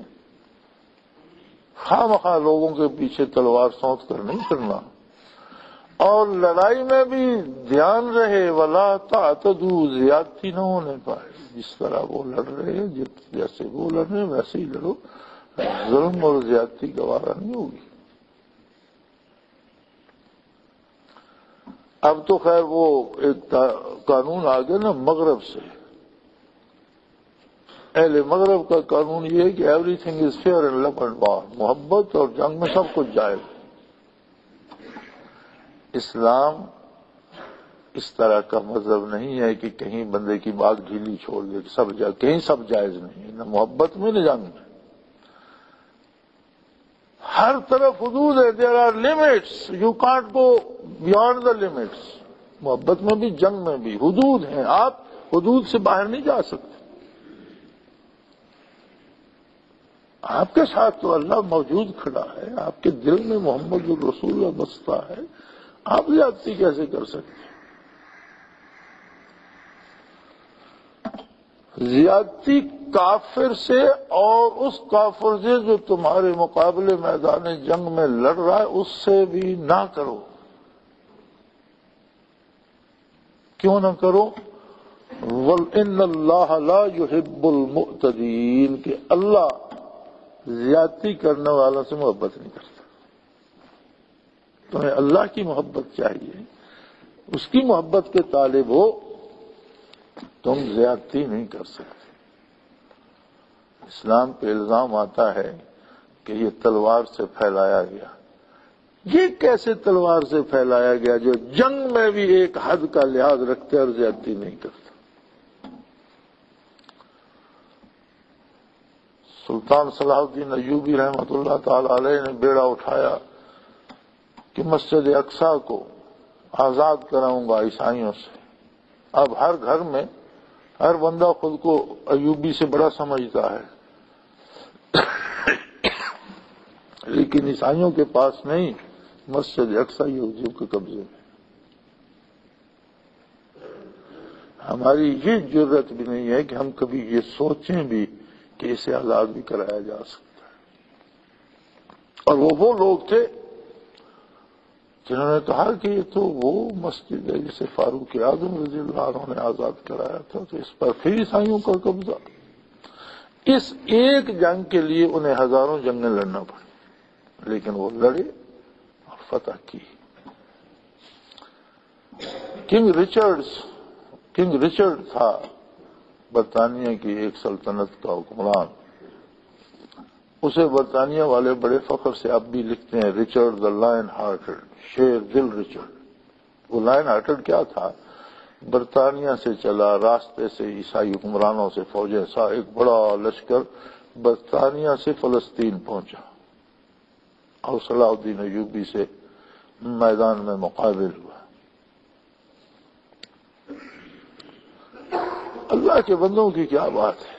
خواہ مخواہ لوگوں کے پیچھے تلوار سونت کر نہیں کرنا. اور لڑائی میں بھی دھیان رہے ولا تعتدوا، زیادتی نہ ہونے پائے. جس طرح وہ لڑ رہے ہیں، جیسے وہ لڑ رہے ہیں ویسے ہی لڑو. ظلم اور زیادتی گوارا نہیں ہوگی. اب تو خیر وہ ایک قانون آ گیا نا مغرب سے. اہل مغرب کا قانون یہ ہے کہ everything is fair and love and war, محبت اور جنگ میں سب کچھ جائز. اسلام اس طرح کا مذہب نہیں ہے کہ کہیں بندے کی بات ڈھیلی چھوڑ دے، سب جائز، کہیں سب جائز نہیں، نہ محبت میں نہ جنگ میں. ہر طرف حدود ہے. There are limits, you can't go beyond the limits. محبت میں بھی جنگ میں بھی حدود ہیں، آپ حدود سے باہر نہیں جا سکتے. آپ کے ساتھ تو اللہ موجود کھڑا ہے، آپ کے دل میں محمد الرسول اللہ بستا ہے، آپ زیادتی کیسے کر سکتے؟ زیادتی کافر سے اور اس کافر سے جو تمہارے مقابلے میدان جنگ میں لڑ رہا ہے اس سے بھی نہ کرو. کیوں نہ کرو؟ وَإِنَّ اللَّهَ لَا يُحِبُّ الْمُعْتَدِينَ، کہ اللہ زیادتی کرنے والوں سے محبت نہیں کرتا. تمہیں اللہ کی محبت چاہیے، اس کی محبت کے طالب ہو، تم زیادتی نہیں کر سکتے. اسلام پہ الزام آتا ہے کہ یہ تلوار سے پھیلایا گیا. یہ کیسے تلوار سے پھیلایا گیا جو جنگ میں بھی ایک حد کا لحاظ رکھتے اور زیادتی نہیں کرتا؟ سلطان صلاح الدین ایوبی رحمۃ اللہ تعالی علیہ نے بیڑا اٹھایا کہ مسجد اقصی کو آزاد کراؤں گا عیسائیوں سے. اب ہر گھر میں ہر بندہ خود کو ایوبی سے بڑا سمجھتا ہے، لیکن عیسائیوں کے پاس نہیں، مسجد اقصی یہودیوں کے قبضے میں. ہماری یہ جرت بھی نہیں ہے کہ ہم کبھی یہ سوچیں بھی کہ اسے آزاد بھی کرایا جا سکتا ہے. اور وہ وہ لوگ تھے جنہوں نے کہا کہ یہ تو وہ مسجد ہے جسے فاروق اعظم رضی اللہ عنہ نے آزاد کرایا تھا، تو اس پر پھر عیسائیوں کا قبضہ. اس ایک جنگ کے لیے انہیں ہزاروں جنگیں لڑنا پڑی، لیکن وہ لڑے اور فتح کی. کنگ رچرڈز کنگ رچرڈ تھا برطانیہ کی ایک سلطنت کا حکمران. اسے برطانیہ والے بڑے فخر سے اب بھی لکھتے ہیں رچرڈ دا لائن ہارٹڈ، شیر دل رچرڈ. وہ لائن ہارٹڈ کیا تھا؟ برطانیہ سے چلا، راستے سے عیسائی حکمرانوں سے فوجیں سا ایک بڑا لشکر برطانیہ سے فلسطین پہنچا اور صلاح الدین ایوبی سے میدان میں مقابل ہوا. اللہ کے بندوں کی کیا بات ہے.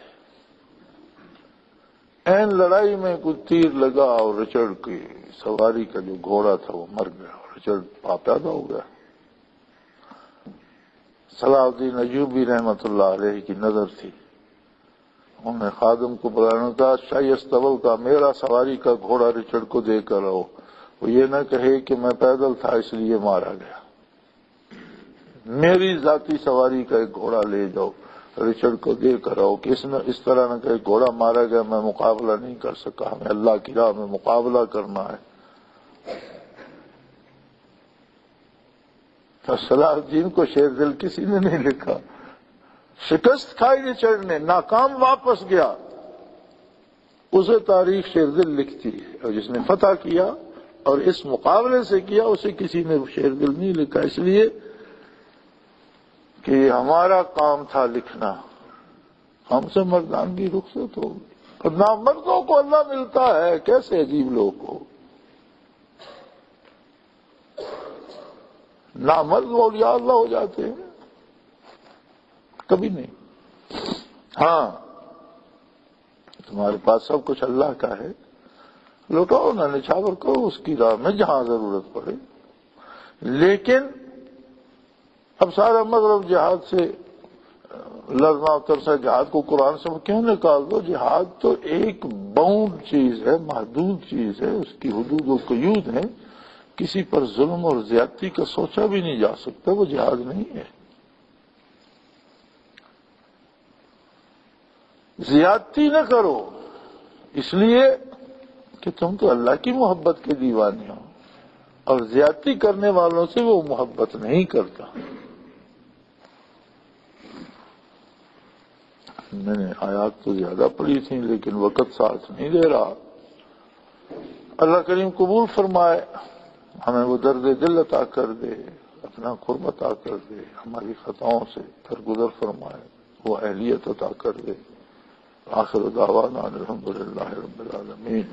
این لڑائی میں کوئی تیر لگا اور رچرڈ کی سواری کا جو گھوڑا تھا وہ مر گیا، رچرڈ پاپیدہ ہو گیا. صلاح الدین ایوبی رحمۃ اللہ علیہ کی نظر تھی. انہوں نے خادم کو بلانا تھا، شاہی استبل کا میرا سواری کا گھوڑا رچرڈ کو دے کر آؤ، وہ یہ نہ کہے کہ میں پیدل تھا اس لیے مارا گیا. میری ذاتی سواری کا ایک گھوڑا لے جاؤ، رچرڈ کو دے کر آؤ کہ اس نے اس طرح نہ کہ گھوڑا مارا گیا میں مقابلہ نہیں کر سکا، ہمیں اللہ کی راہ میں مقابلہ کرنا ہے۔ تو صلاح الدین کو شیر دل کسی نے نہیں لکھا، شکست کھائی رچرڈ نے، ناکام واپس گیا، اسے تاریخ شیر دل لکھتی ہے، اور جس نے فتح کیا اور اس مقابلے سے کیا اسے کسی نے شیر دل نہیں لکھا، اس لیے کہ یہ ہمارا کام تھا لکھنا، ہم سے مردانگی رخصت ہو گئی۔ اور نامردوں کو اللہ ملتا ہے، کیسے عجیب لوگ ہو، نامرد اولیاء اللہ ہو جاتے ہیں، کبھی نہیں۔ ہاں تمہارے پاس سب کچھ اللہ کا ہے، لوٹاؤ نہ نچھاور کرو اس کی راہ میں جہاں ضرورت پڑے، لیکن اب سارا مغرب جہاد سے لڑنا اترسا، جہاد کو قرآن سے کیوں نکال دو؟ جہاد تو ایک باؤنڈ چیز ہے، محدود چیز ہے، اس کی حدود و قیود ہیں، کسی پر ظلم اور زیادتی کا سوچا بھی نہیں جا سکتا، وہ جہاد نہیں ہے۔ زیادتی نہ کرو، اس لیے کہ تم تو اللہ کی محبت کے دیوانے ہو، اور زیادتی کرنے والوں سے وہ محبت نہیں کرتا۔ میں نے آیات تو زیادہ پڑھی تھی لیکن وقت ساتھ نہیں دے رہا۔ اللہ کریم قبول فرمائے، ہمیں وہ درد دل عطا کر دے، اپنا قرب عطا کر دے، ہماری خطاؤں سے درگزر فرمائے، وہ اہلیت عطا کر دے۔ آخر دعوانا الحمدللہ رب العالمین۔